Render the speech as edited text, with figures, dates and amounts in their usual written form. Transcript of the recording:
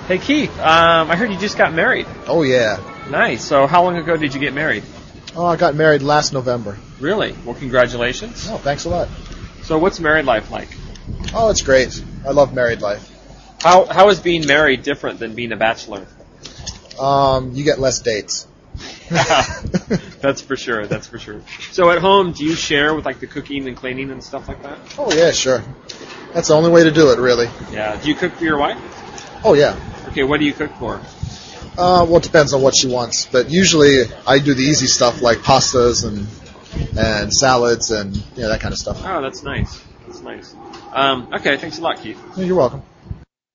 Hey, Keith, I heard you just got married. Oh, yeah. Nice. So how long ago did you get married? Oh, I got married last November. Really? Well, congratulations. Oh, thanks a lot. So what's married life like? Oh, it's great. I love married life. How is being married different than being a bachelor? You get less dates. That's for sure. That's for sure. So at home, do you share with like the cooking and cleaning and stuff like that? Oh, yeah, sure. That's the only way to do it, really. Yeah. Do you cook for your wife? Oh, yeah. Okay. What do you cook for? Well, it depends on what she wants. But usually I do the easy stuff like pastas and salads and that kind of stuff. Oh, that's nice. That's nice. Okay. Thanks a lot, Keith. You're welcome.